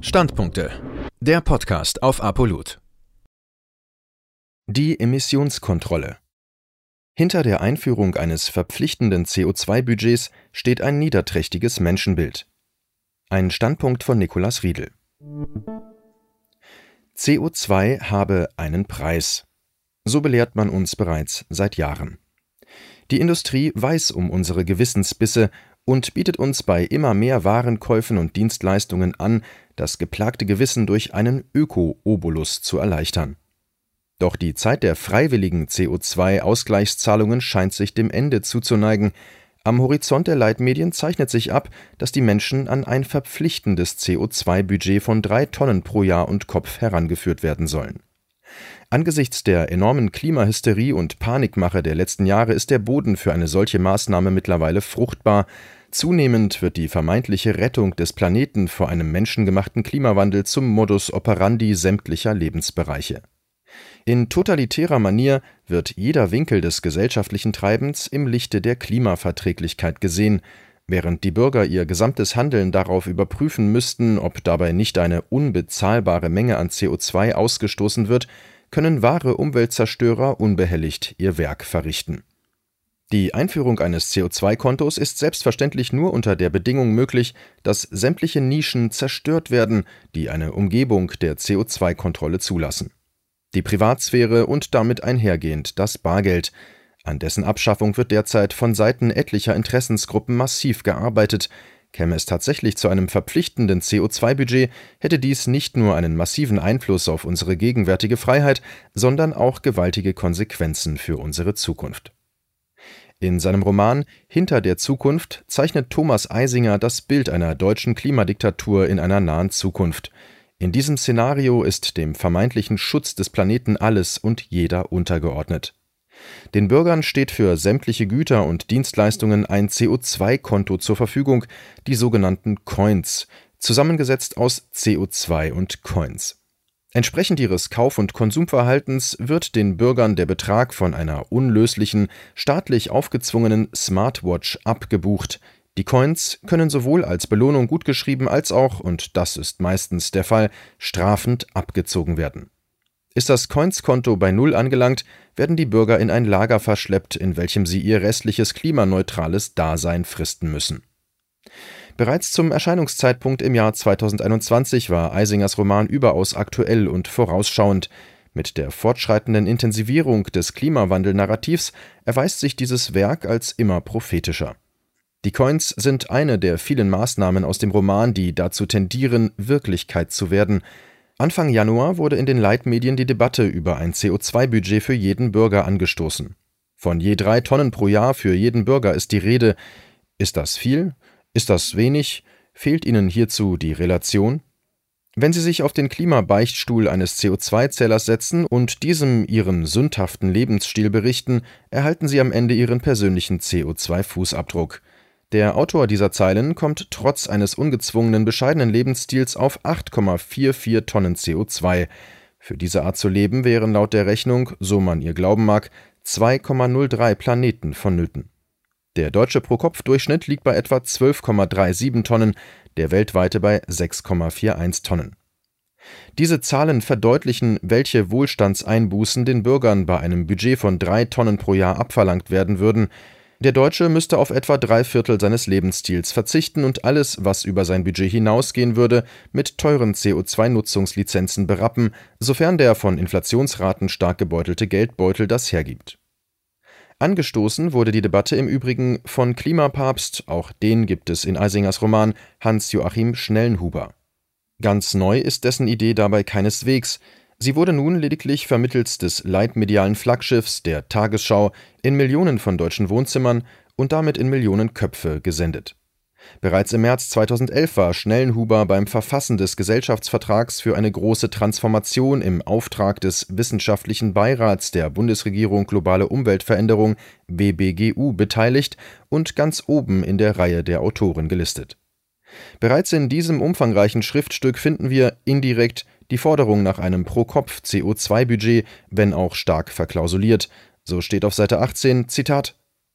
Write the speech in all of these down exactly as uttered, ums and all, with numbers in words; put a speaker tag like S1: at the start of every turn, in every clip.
S1: Standpunkte. Der Podcast auf Apolut. Die Emissionskontrolle. Hinter der Einführung eines verpflichtenden C O zwei Budgets steht ein niederträchtiges Menschenbild. Ein Standpunkt von Nikolaus Riedel. C O zwei habe einen Preis. So belehrt man uns bereits seit Jahren. Die Industrie weiß um unsere Gewissensbisse und bietet uns bei immer mehr Warenkäufen und Dienstleistungen an, das geplagte Gewissen durch einen Öko-Obolus zu erleichtern. Doch die Zeit der freiwilligen C O zwei Ausgleichszahlungen scheint sich dem Ende zuzuneigen. Am Horizont der Leitmedien zeichnet sich ab, dass die Menschen an ein verpflichtendes C O zwei Budget von drei Tonnen pro Jahr und Kopf herangeführt werden sollen. Angesichts der enormen Klimahysterie und Panikmache der letzten Jahre ist der Boden für eine solche Maßnahme mittlerweile fruchtbar. Zunehmend wird die vermeintliche Rettung des Planeten vor einem menschengemachten Klimawandel zum Modus operandi sämtlicher Lebensbereiche. In totalitärer Manier wird jeder Winkel des gesellschaftlichen Treibens im Lichte der Klimaverträglichkeit gesehen, während die Bürger ihr gesamtes Handeln darauf überprüfen müssten, ob dabei nicht eine unbezahlbare Menge an C O zwei ausgestoßen wird, können wahre Umweltzerstörer unbehelligt ihr Werk verrichten. Die Einführung eines C O zwei Kontos ist selbstverständlich nur unter der Bedingung möglich, dass sämtliche Nischen zerstört werden, die eine Umgebung der C O zwei Kontrolle zulassen. Die Privatsphäre und damit einhergehend das Bargeld. An dessen Abschaffung wird derzeit von Seiten etlicher Interessensgruppen massiv gearbeitet. Käme es tatsächlich zu einem verpflichtenden C O zwei Budget, hätte dies nicht nur einen massiven Einfluss auf unsere gegenwärtige Freiheit, sondern auch gewaltige Konsequenzen für unsere Zukunft. In seinem Roman »Hinter der Zukunft« zeichnet Thomas Eisinger das Bild einer deutschen Klimadiktatur in einer nahen Zukunft. In diesem Szenario ist dem vermeintlichen Schutz des Planeten alles und jeder untergeordnet. Den Bürgern steht für sämtliche Güter und Dienstleistungen ein C O zwei Konto zur Verfügung, die sogenannten Coins, zusammengesetzt aus C O zwei und Coins. Entsprechend ihres Kauf- und Konsumverhaltens wird den Bürgern der Betrag von einer unlöslichen, staatlich aufgezwungenen Smartwatch abgebucht. Die Coins können sowohl als Belohnung gutgeschrieben als auch, und das ist meistens der Fall, strafend abgezogen werden. Ist das Coins-Konto bei Null angelangt, werden die Bürger in ein Lager verschleppt, in welchem sie ihr restliches klimaneutrales Dasein fristen müssen. Bereits zum Erscheinungszeitpunkt im Jahr zweitausendeinundzwanzig war Eisingers Roman überaus aktuell und vorausschauend. Mit der fortschreitenden Intensivierung des Klimawandel-Narrativs erweist sich dieses Werk als immer prophetischer. Die Coins sind eine der vielen Maßnahmen aus dem Roman, die dazu tendieren, Wirklichkeit zu werden. Anfang Januar wurde in den Leitmedien die Debatte über ein C O zwei Budget für jeden Bürger angestoßen. Von je drei Tonnen pro Jahr für jeden Bürger ist die Rede. Ist das viel? Ist das wenig? Fehlt Ihnen hierzu die Relation? Wenn Sie sich auf den Klimabeichtstuhl eines C O zwei Zählers setzen und diesem Ihren sündhaften Lebensstil berichten, erhalten Sie am Ende Ihren persönlichen C O zwei Fußabdruck. Der Autor dieser Zeilen kommt trotz eines ungezwungenen, bescheidenen Lebensstils auf acht Komma vierundvierzig Tonnen C O zwei. Für diese Art zu leben wären laut der Rechnung, so man ihr glauben mag, zwei Komma null drei Planeten vonnöten. Der deutsche Pro-Kopf-Durchschnitt liegt bei etwa zwölf Komma siebenunddreißig Tonnen, der weltweite bei sechs Komma einundvierzig Tonnen. Diese Zahlen verdeutlichen, welche Wohlstandseinbußen den Bürgern bei einem Budget von drei Tonnen pro Jahr abverlangt werden würden. Der Deutsche müsste auf etwa drei Viertel seines Lebensstils verzichten und alles, was über sein Budget hinausgehen würde, mit teuren C O zwei Nutzungslizenzen berappen, sofern der von Inflationsraten stark gebeutelte Geldbeutel das hergibt. Angestoßen wurde die Debatte im Übrigen von Klimapapst, auch den gibt es in Eisingers Roman, Hans-Joachim Schnellenhuber. Ganz neu ist dessen Idee dabei keineswegs. Sie wurde nun lediglich vermittels des leitmedialen Flaggschiffs der Tagesschau in Millionen von deutschen Wohnzimmern und damit in Millionen Köpfe gesendet. Bereits im März zweitausendelf war Schnellenhuber beim Verfassen des Gesellschaftsvertrags für eine große Transformation im Auftrag des Wissenschaftlichen Beirats der Bundesregierung Globale Umweltveränderung W B G U beteiligt und ganz oben in der Reihe der Autoren gelistet. Bereits in diesem umfangreichen Schriftstück finden wir indirekt die Forderung nach einem Pro-Kopf-C O zwei Budget, wenn auch stark verklausuliert. So steht auf Seite achtzehn, Zitat: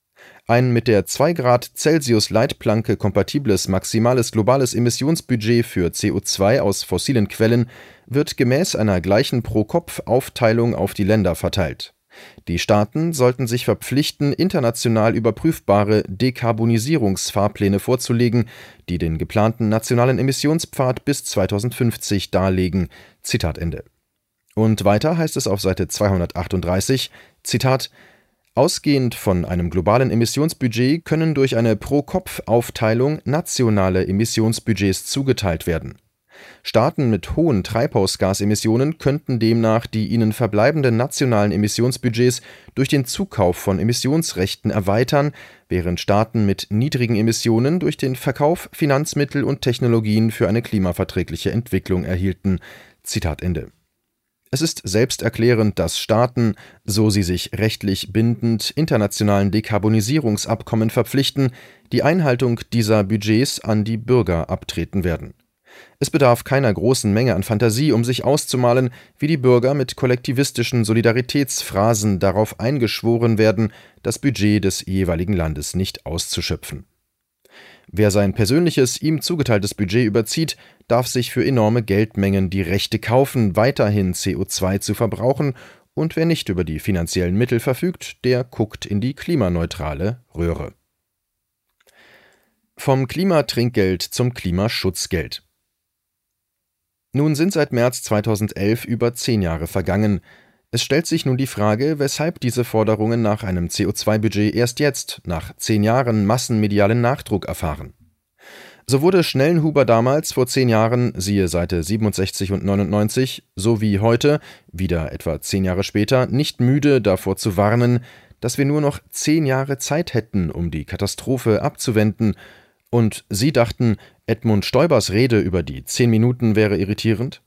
S1: Ein mit der zwei Grad Celsius Leitplanke kompatibles maximales globales Emissionsbudget für C O zwei aus fossilen Quellen wird gemäß einer gleichen Pro-Kopf-Aufteilung auf die Länder verteilt. Die Staaten sollten sich verpflichten, international überprüfbare Dekarbonisierungsfahrpläne vorzulegen, die den geplanten nationalen Emissionspfad bis zweitausendfünfzig darlegen. Zitat Ende. Und weiter heißt es auf Seite zweihundertachtunddreißig, Zitat: Ausgehend von einem globalen Emissionsbudget können durch eine Pro-Kopf-Aufteilung nationale Emissionsbudgets zugeteilt werden. Staaten mit hohen Treibhausgasemissionen könnten demnach die ihnen verbleibenden nationalen Emissionsbudgets durch den Zukauf von Emissionsrechten erweitern, während Staaten mit niedrigen Emissionen durch den Verkauf Finanzmittel und Technologien für eine klimaverträgliche Entwicklung erhielten. Zitat Ende. Es ist selbsterklärend, dass Staaten, so sie sich rechtlich bindend internationalen Dekarbonisierungsabkommen verpflichten, die Einhaltung dieser Budgets an die Bürger abtreten werden. Es bedarf keiner großen Menge an Fantasie, um sich auszumalen, wie die Bürger mit kollektivistischen Solidaritätsphrasen darauf eingeschworen werden, das Budget des jeweiligen Landes nicht auszuschöpfen. Wer sein persönliches, ihm zugeteiltes Budget überzieht, darf sich für enorme Geldmengen die Rechte kaufen, weiterhin C O zwei zu verbrauchen, und wer nicht über die finanziellen Mittel verfügt, der guckt in die klimaneutrale Röhre. Vom Klimatrinkgeld zum Klimaschutzgeld. Nun sind seit März zweitausendelf über zehn Jahre vergangen. Es stellt sich nun die Frage, weshalb diese Forderungen nach einem C O zwei Budget erst jetzt, nach zehn Jahren massenmedialen Nachdruck erfahren. So wurde Schnellenhuber damals vor zehn Jahren, siehe Seite siebenundsechzig und neunundneunzig, so wie heute, wieder etwa zehn Jahre später, nicht müde davor zu warnen, dass wir nur noch zehn Jahre Zeit hätten, um die Katastrophe abzuwenden. Und Sie dachten, Edmund Stoibers Rede über die zehn Minuten wäre irritierend?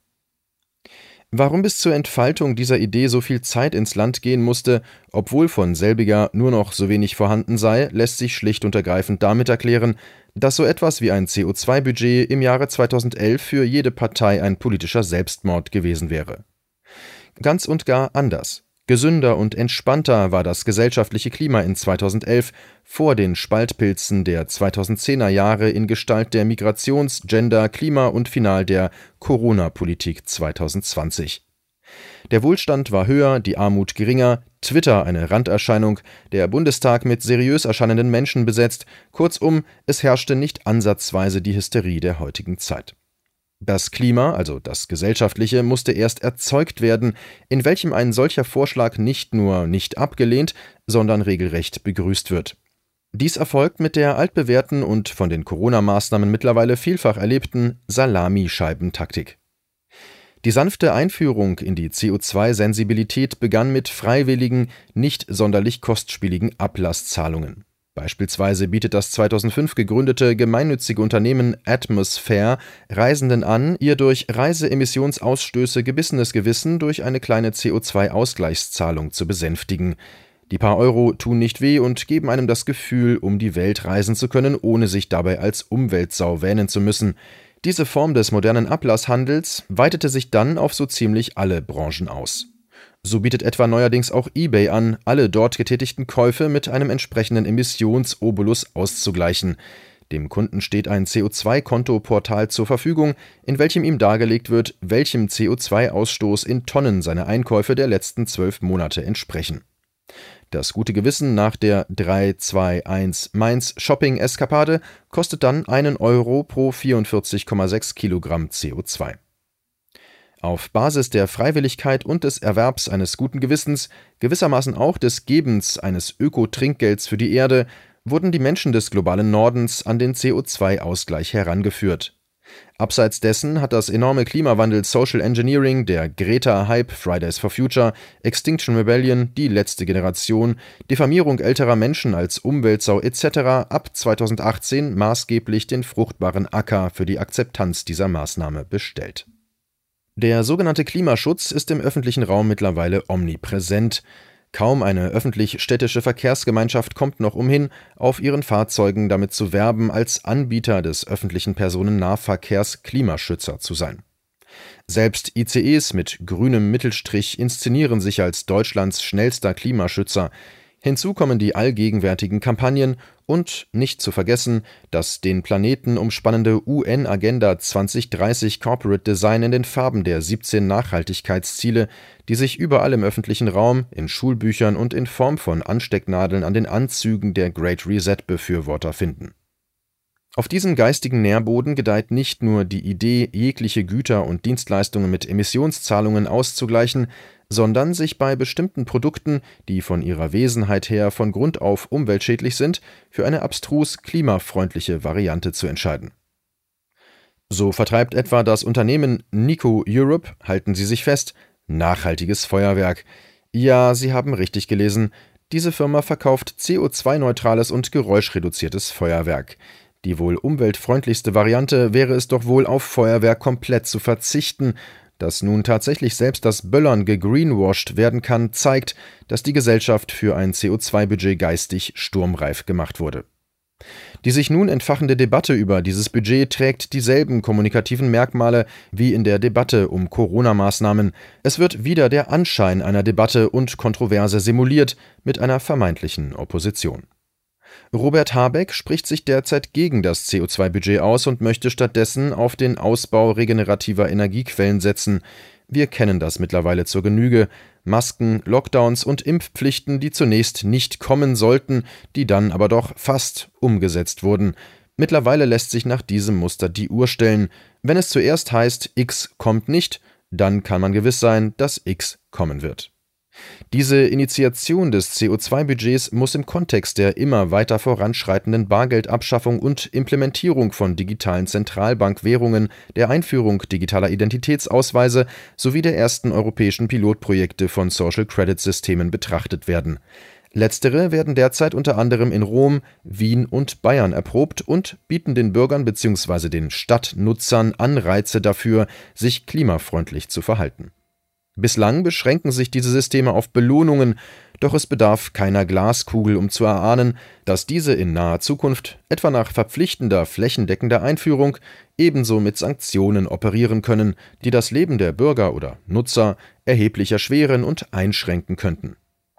S1: Warum bis zur Entfaltung dieser Idee so viel Zeit ins Land gehen musste, obwohl von selbiger nur noch so wenig vorhanden sei, lässt sich schlicht und ergreifend damit erklären, dass so etwas wie ein C O zwei Budget im Jahre zweitausendelf für jede Partei ein politischer Selbstmord gewesen wäre. Ganz und gar anders. Gesünder und entspannter war das gesellschaftliche Klima in zweitausendelf vor den Spaltpilzen der zweitausendzehner Jahre in Gestalt der Migrations-, Gender-, Klima- und final der Corona-Politik zweitausendzwanzig. Der Wohlstand war höher, die Armut geringer, Twitter eine Randerscheinung, der Bundestag mit seriös erscheinenden Menschen besetzt, kurzum, es herrschte nicht ansatzweise die Hysterie der heutigen Zeit. Das Klima, also das Gesellschaftliche, musste erst erzeugt werden, in welchem ein solcher Vorschlag nicht nur nicht abgelehnt, sondern regelrecht begrüßt wird. Dies erfolgt mit der altbewährten und von den Corona-Maßnahmen mittlerweile vielfach erlebten Salamischeibentaktik. Die sanfte Einführung in die C O zwei Sensibilität begann mit freiwilligen, nicht sonderlich kostspieligen Ablasszahlungen. Beispielsweise bietet das zweitausendfünf gegründete gemeinnützige Unternehmen Atmosphere Reisenden an, ihr durch Reiseemissionsausstöße gebissenes Gewissen durch eine kleine C O zwei Ausgleichszahlung zu besänftigen. Die paar Euro tun nicht weh und geben einem das Gefühl, um die Welt reisen zu können, ohne sich dabei als Umweltsau wähnen zu müssen. Diese Form des modernen Ablasshandels weitete sich dann auf so ziemlich alle Branchen aus. So bietet etwa neuerdings auch eBay an, alle dort getätigten Käufe mit einem entsprechenden Emissionsobolus auszugleichen. Dem Kunden steht ein C O zwei Kontoportal zur Verfügung, in welchem ihm dargelegt wird, welchem C O zwei Ausstoß in Tonnen seine Einkäufe der letzten zwölf Monate entsprechen. Das gute Gewissen nach der drei zwei eins Mainz Shopping-Eskapade kostet dann einen Euro pro vierundvierzig Komma sechs Kilogramm C O zwei. Auf Basis der Freiwilligkeit und des Erwerbs eines guten Gewissens, gewissermaßen auch des Gebens eines Öko-Trinkgelds für die Erde, wurden die Menschen des globalen Nordens an den C O zwei Ausgleich herangeführt. Abseits dessen hat das enorme Klimawandel Social Engineering, der Greta-Hype, Fridays for Future, Extinction Rebellion, die letzte Generation, Diffamierung älterer Menschen als Umweltsau et cetera ab zweitausendachtzehn maßgeblich den fruchtbaren Acker für die Akzeptanz dieser Maßnahme bestellt. Der sogenannte Klimaschutz ist im öffentlichen Raum mittlerweile omnipräsent. Kaum eine öffentlich-städtische Verkehrsgemeinschaft kommt noch umhin, auf ihren Fahrzeugen damit zu werben, als Anbieter des öffentlichen Personennahverkehrs Klimaschützer zu sein. Selbst I C Es mit grünem Mittelstrich inszenieren sich als Deutschlands schnellster Klimaschützer. Hinzu kommen die allgegenwärtigen Kampagnen und, nicht zu vergessen, das den Planeten umspannende U N-Agenda zwanzig dreißig Corporate Design in den Farben der siebzehn Nachhaltigkeitsziele, die sich überall im öffentlichen Raum, in Schulbüchern und in Form von Anstecknadeln an den Anzügen der Great Reset-Befürworter finden. Auf diesem geistigen Nährboden gedeiht nicht nur die Idee, jegliche Güter und Dienstleistungen mit Emissionszahlungen auszugleichen, sondern sich bei bestimmten Produkten, die von ihrer Wesenheit her von Grund auf umweltschädlich sind, für eine abstrus klimafreundliche Variante zu entscheiden. So vertreibt etwa das Unternehmen Nico Europe, halten Sie sich fest, nachhaltiges Feuerwerk. Ja, Sie haben richtig gelesen, diese Firma verkauft C O zwei neutrales und geräuschreduziertes Feuerwerk. Die wohl umweltfreundlichste Variante wäre es doch wohl, auf Feuerwerk komplett zu verzichten. Dass nun tatsächlich selbst das Böllern gegreenwashed werden kann, zeigt, dass die Gesellschaft für ein C O zwei Budget geistig sturmreif gemacht wurde. Die sich nun entfachende Debatte über dieses Budget trägt dieselben kommunikativen Merkmale wie in der Debatte um Corona-Maßnahmen. Es wird wieder der Anschein einer Debatte und Kontroverse simuliert mit einer vermeintlichen Opposition. Robert Habeck spricht sich derzeit gegen das C O zwei Budget aus und möchte stattdessen auf den Ausbau regenerativer Energiequellen setzen. Wir kennen das mittlerweile zur Genüge. Masken, Lockdowns und Impfpflichten, die zunächst nicht kommen sollten, die dann aber doch fast umgesetzt wurden. Mittlerweile lässt sich nach diesem Muster die Uhr stellen. Wenn es zuerst heißt, X kommt nicht, dann kann man gewiss sein, dass X kommen wird. Diese Initiation des C O zwei Budgets muss im Kontext der immer weiter voranschreitenden Bargeldabschaffung und Implementierung von digitalen Zentralbankwährungen, der Einführung digitaler Identitätsausweise sowie der ersten europäischen Pilotprojekte von Social Credit Systemen betrachtet werden. Letztere werden derzeit unter anderem in Rom, Wien und Bayern erprobt und bieten den Bürgern bzw. den Stadtnutzern Anreize dafür, sich klimafreundlich zu verhalten. Bislang beschränken sich diese Systeme auf Belohnungen, doch es bedarf keiner Glaskugel, um zu erahnen, dass diese in naher Zukunft, etwa nach verpflichtender flächendeckender Einführung, ebenso mit Sanktionen operieren können, die das Leben der Bürger oder Nutzer erheblich erschweren und einschränken könnten.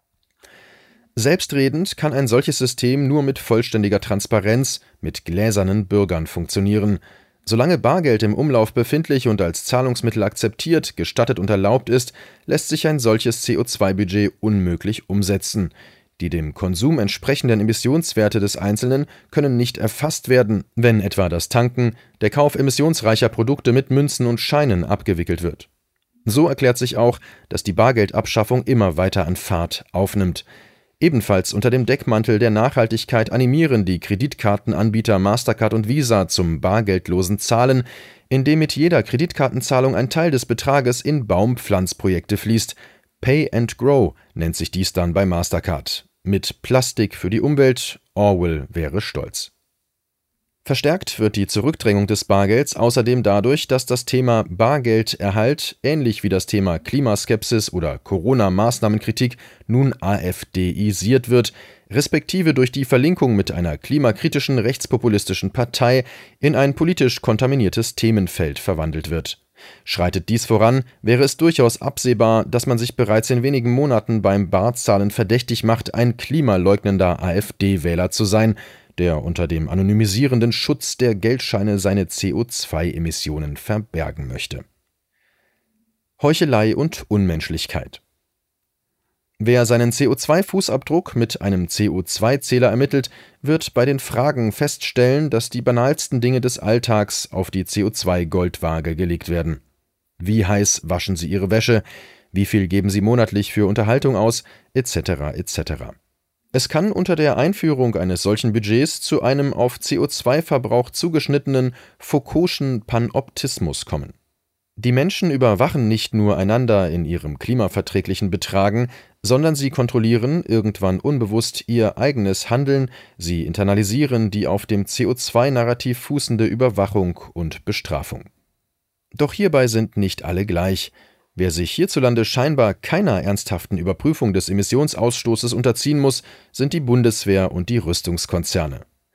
S1: Selbstredend kann ein solches System nur mit vollständiger Transparenz, mit gläsernen Bürgern funktionieren. Solange Bargeld im Umlauf befindlich und als Zahlungsmittel akzeptiert, gestattet und erlaubt ist, lässt sich ein solches C O zwei Budget unmöglich umsetzen. Die dem Konsum entsprechenden Emissionswerte des Einzelnen können nicht erfasst werden, wenn etwa das Tanken, der Kauf emissionsreicher Produkte mit Münzen und Scheinen abgewickelt wird. So erklärt sich auch, dass die Bargeldabschaffung immer weiter an Fahrt aufnimmt. Ebenfalls unter dem Deckmantel der Nachhaltigkeit animieren die Kreditkartenanbieter Mastercard und Visa zum bargeldlosen Zahlen, indem mit jeder Kreditkartenzahlung ein Teil des Betrages in Baumpflanzprojekte fließt. Pay and Grow nennt sich dies dann bei Mastercard. Mit Plastik für die Umwelt, Orwell wäre stolz. Verstärkt wird die Zurückdrängung des Bargelds außerdem dadurch, dass das Thema Bargelderhalt, ähnlich wie das Thema Klimaskepsis oder Corona-Maßnahmenkritik, nun AfDisiert wird, respektive durch die Verlinkung mit einer klimakritischen rechtspopulistischen Partei in ein politisch kontaminiertes Themenfeld verwandelt wird. Schreitet dies voran, wäre es durchaus absehbar, dass man sich bereits in wenigen Monaten beim Barzahlen verdächtig macht, ein klimaleugnender AfD-Wähler zu sein, der unter dem anonymisierenden Schutz der Geldscheine seine C O zwei Emissionen verbergen möchte. Heuchelei und Unmenschlichkeit. Wer seinen C O zwei Fußabdruck mit einem C O zwei Zähler ermittelt, wird bei den Fragen feststellen, dass die banalsten Dinge des Alltags auf die C O zwei Goldwaage gelegt werden. Wie heiß waschen Sie Ihre Wäsche? Wie viel geben Sie monatlich für Unterhaltung aus? Etc. et cetera. Es kann unter der Einführung eines solchen Budgets zu einem auf C O zwei Verbrauch zugeschnittenen Foucault'schen Panoptismus kommen. Die Menschen überwachen nicht nur einander in ihrem klimaverträglichen Betragen, sondern sie kontrollieren irgendwann unbewusst ihr eigenes Handeln, sie internalisieren die auf dem C O zwei Narrativ fußende Überwachung und Bestrafung. Doch hierbei sind nicht alle gleich. Wer sich hierzulande scheinbar keiner ernsthaften Überprüfung des Emissionsausstoßes unterziehen muss, sind die Bundeswehr und die Rüstungskonzerne.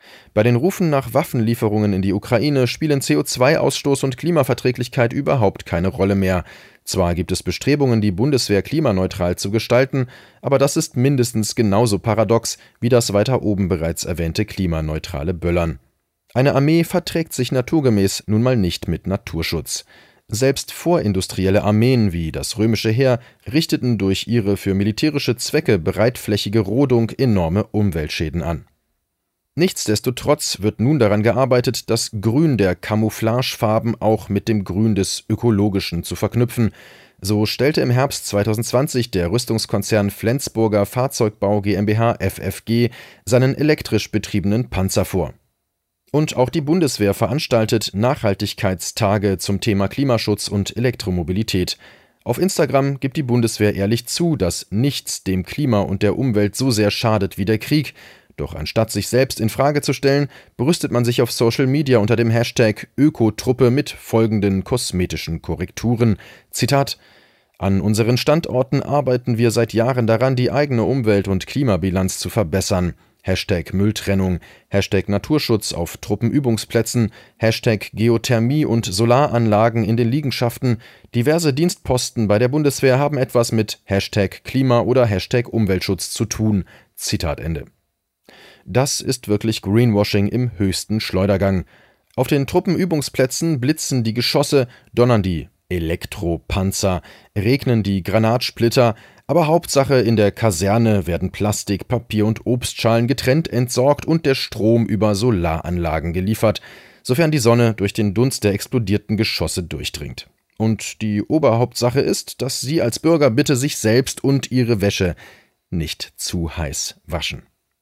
S1: Bei den Rufen nach Waffenlieferungen in die Ukraine spielen C O zwei Ausstoß und Klimaverträglichkeit überhaupt keine Rolle mehr. Zwar gibt es Bestrebungen, die Bundeswehr klimaneutral zu gestalten, aber das ist mindestens genauso paradox wie das weiter oben bereits erwähnte klimaneutrale Böllern. Eine Armee verträgt sich naturgemäß nun mal nicht mit Naturschutz. Selbst vorindustrielle Armeen wie das römische Heer richteten durch ihre für militärische Zwecke breitflächige Rodung enorme Umweltschäden an. Nichtsdestotrotz wird nun daran gearbeitet, das Grün der Camouflagefarben auch mit dem Grün des Ökologischen zu verknüpfen. So stellte im Herbst zweitausendzwanzig der Rüstungskonzern Flensburger Fahrzeugbau GmbH F F G seinen elektrisch betriebenen Panzer vor. Und auch die Bundeswehr veranstaltet Nachhaltigkeitstage zum Thema Klimaschutz und Elektromobilität. Auf Instagram gibt die Bundeswehr ehrlich zu, dass nichts dem Klima und der Umwelt so sehr schadet wie der Krieg. Doch anstatt sich selbst in Frage zu stellen, brüstet man sich auf Social Media unter dem Hashtag Ökotruppe mit folgenden kosmetischen Korrekturen. Zitat: An unseren Standorten arbeiten wir seit Jahren daran, die eigene Umwelt- und Klimabilanz zu verbessern. Hashtag Mülltrennung, Hashtag Naturschutz auf Truppenübungsplätzen, Hashtag Geothermie und Solaranlagen in den Liegenschaften. Diverse Dienstposten bei der Bundeswehr haben etwas mit Hashtag Klima oder Hashtag Umweltschutz zu tun. Zitat Ende. Das ist wirklich Greenwashing im höchsten Schleudergang. Auf den Truppenübungsplätzen blitzen die Geschosse, donnern die Elektropanzer, regnen die Granatsplitter, aber Hauptsache in der Kaserne werden Plastik, Papier und Obstschalen getrennt entsorgt und der Strom über Solaranlagen geliefert, sofern die Sonne durch den Dunst der explodierten Geschosse durchdringt. Und die Oberhauptsache ist, dass Sie als Bürger bitte sich selbst und Ihre Wäsche nicht zu heiß waschen.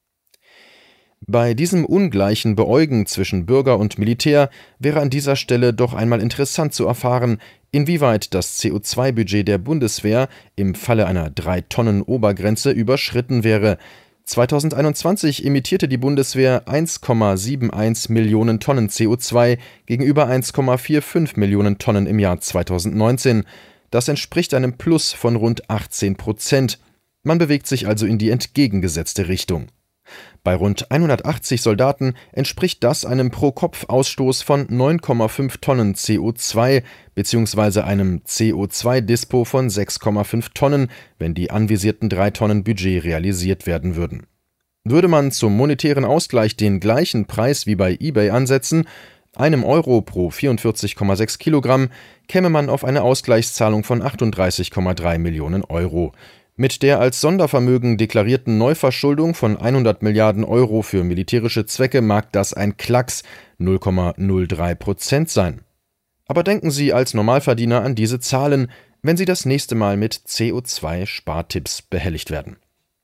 S1: Bei diesem ungleichen Beäugen zwischen Bürger und Militär wäre an dieser Stelle doch einmal interessant zu erfahren, inwieweit das C O zwei Budget der Bundeswehr im Falle einer drei Tonnen Obergrenze überschritten wäre. zweitausendeinundzwanzig emittierte die Bundeswehr eins Komma einundsiebzig Millionen Tonnen C O zwei gegenüber eins Komma fünfundvierzig Millionen Tonnen im Jahr zweitausendneunzehn. Das entspricht einem Plus von rund achtzehn Prozent. Man bewegt sich also in die entgegengesetzte Richtung. Bei rund hundertachtzig Soldaten entspricht das einem Pro-Kopf-Ausstoß von neun Komma fünf Tonnen C O zwei bzw. einem C O zwei Dispo von sechs Komma fünf Tonnen, wenn die anvisierten drei Tonnen Budget realisiert werden würden. Würde man zum monetären Ausgleich den gleichen Preis wie bei eBay ansetzen, einem Euro pro vierundvierzig Komma sechs Kilogramm, käme man auf eine Ausgleichszahlung von achtunddreißig Komma drei Millionen Euro. Mit der als Sondervermögen deklarierten Neuverschuldung von hundert Milliarden Euro für militärische Zwecke mag das ein Klacks null Komma null drei Prozent sein. Aber denken Sie als Normalverdiener an diese Zahlen, wenn Sie das nächste Mal mit C O zwei Spartipps behelligt werden.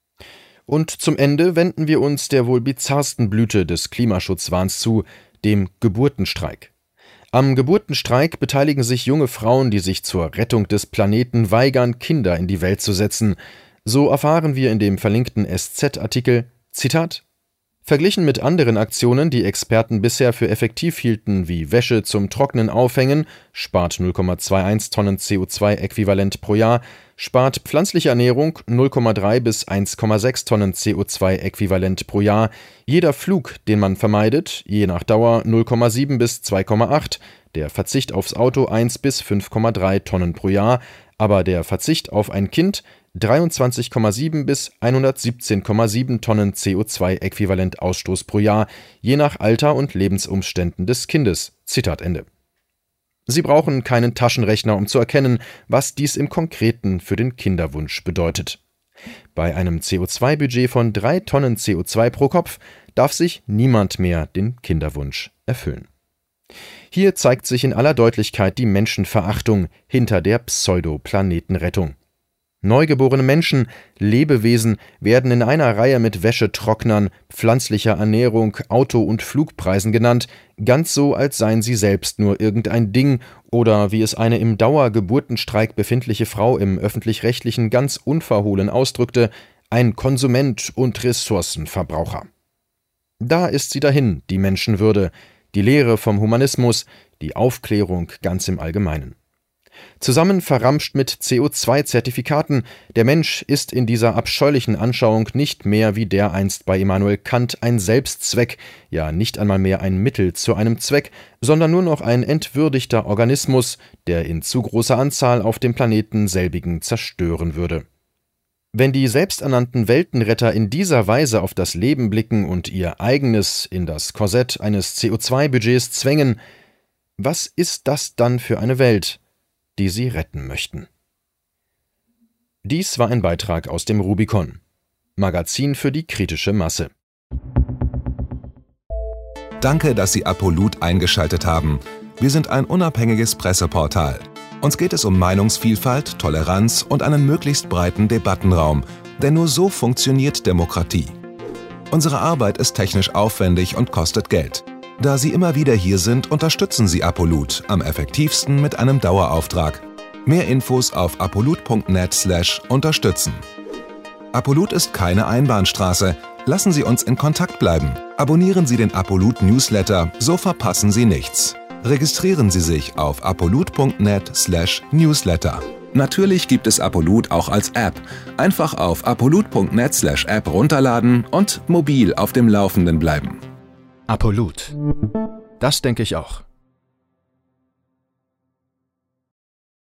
S1: Und zum Ende wenden wir uns der wohl bizarrsten Blüte des Klimaschutzwahns zu, dem Geburtenstreik. Am Geburtenstreik beteiligen sich junge Frauen, die sich zur Rettung des Planeten weigern, Kinder in die Welt zu setzen. So erfahren wir in dem verlinkten S Z-Artikel, Zitat: Verglichen mit anderen Aktionen, die Experten bisher für effektiv hielten, wie Wäsche zum Trocknen aufhängen, spart null Komma einundzwanzig Tonnen C O zwei Äquivalent pro Jahr, spart pflanzliche Ernährung null Komma drei bis eins Komma sechs Tonnen C O zwei Äquivalent pro Jahr, jeder Flug, den man vermeidet, je nach Dauer null Komma sieben bis zwei Komma acht, der Verzicht aufs Auto eins bis fünf Komma drei Tonnen pro Jahr, aber der Verzicht auf ein Kind dreiundzwanzig Komma sieben bis hundertsiebzehn Komma sieben Tonnen C O zwei Äquivalent Ausstoß pro Jahr, je nach Alter und Lebensumständen des Kindes. Zitat Ende. Sie brauchen keinen Taschenrechner, um zu erkennen, was dies im Konkreten für den Kinderwunsch bedeutet. Bei einem C O zwei Budget von drei Tonnen C O zwei pro Kopf darf sich niemand mehr den Kinderwunsch erfüllen. Hier zeigt sich in aller Deutlichkeit die Menschenverachtung hinter der Pseudo-Planetenrettung. Neugeborene Menschen, Lebewesen, werden in einer Reihe mit Wäschetrocknern, pflanzlicher Ernährung, Auto- und Flugpreisen genannt, ganz so, als seien sie selbst nur irgendein Ding oder, wie es eine im Dauergeburtenstreik befindliche Frau im Öffentlich-Rechtlichen ganz unverhohlen ausdrückte, ein Konsument und Ressourcenverbraucher. Da ist sie dahin, die Menschenwürde, die Lehre vom Humanismus, die Aufklärung ganz im Allgemeinen. Zusammen verramscht mit C O zwei Zertifikaten, der Mensch ist in dieser abscheulichen Anschauung nicht mehr wie dereinst bei Immanuel Kant ein Selbstzweck, ja nicht einmal mehr ein Mittel zu einem Zweck, sondern nur noch ein entwürdigter Organismus, der in zu großer Anzahl auf dem Planeten selbigen zerstören würde. Wenn die selbsternannten Weltenretter in dieser Weise auf das Leben blicken und ihr eigenes in das Korsett eines C O zwei Budgets zwängen, was ist das dann für eine Welt, die sie retten möchten? Dies war ein Beitrag aus dem Rubicon, Magazin für die kritische Masse.
S2: Danke, dass Sie Apolut eingeschaltet haben. Wir sind ein unabhängiges Presseportal. Uns geht es um Meinungsvielfalt, Toleranz und einen möglichst breiten Debattenraum, denn nur so funktioniert Demokratie. Unsere Arbeit ist technisch aufwendig und kostet Geld. Da Sie immer wieder hier sind, unterstützen Sie Apolut am effektivsten mit einem Dauerauftrag. Mehr Infos auf apolut punkt net slash unterstützen. Apolut ist keine Einbahnstraße. Lassen Sie uns in Kontakt bleiben. Abonnieren Sie den Apolut Newsletter, so verpassen Sie nichts. Registrieren Sie sich auf apolut punkt net slash newsletter. Natürlich gibt es Apolut auch als App. Einfach auf apolut punkt net slash app runterladen und mobil auf dem Laufenden bleiben.
S1: Apolut. Das denke ich auch.